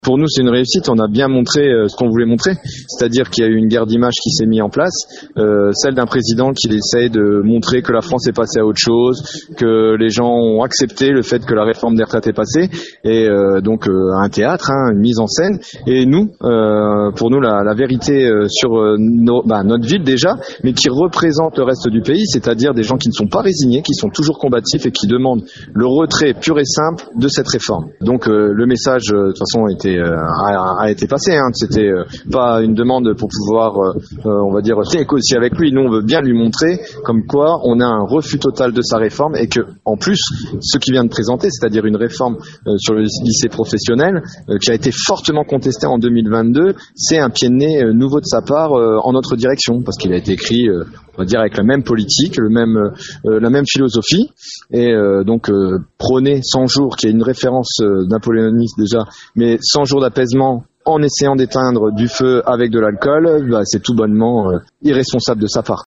Pour nous, c'est une réussite. On a bien montré ce qu'on voulait montrer, c'est-à-dire qu'il y a eu une guerre d'image qui s'est mise en place, celle d'un président qui essaye de montrer que la France est passée à autre chose, que les gens ont accepté le fait que la réforme des retraites est passée, et donc un théâtre, une mise en scène. Et nous, pour nous, la vérité sur notre ville déjà, mais qui représente le reste du pays, c'est-à-dire des gens qui ne sont pas résignés, qui sont toujours combatifs et qui demandent le retrait pur et simple de cette réforme. Donc le message, de toute façon, a été passé. C'était pas une demande pour pouvoir, on va dire, négocier avec lui. Nous, on veut bien lui montrer comme quoi on a un refus total de sa réforme et que, en plus, ce qu'il vient de présenter, c'est-à-dire une réforme sur le lycée professionnel qui a été fortement contestée en 2022, c'est un pied de nez nouveau de sa part en notre direction, parce qu'il a été écrit, on va dire, avec la même politique, la même philosophie, et donc prôner 100 jours, qui est une référence napoléoniste déjà, mais 100 jours d'apaisement en essayant d'éteindre du feu avec de l'alcool, c'est tout bonnement irresponsable de sa part.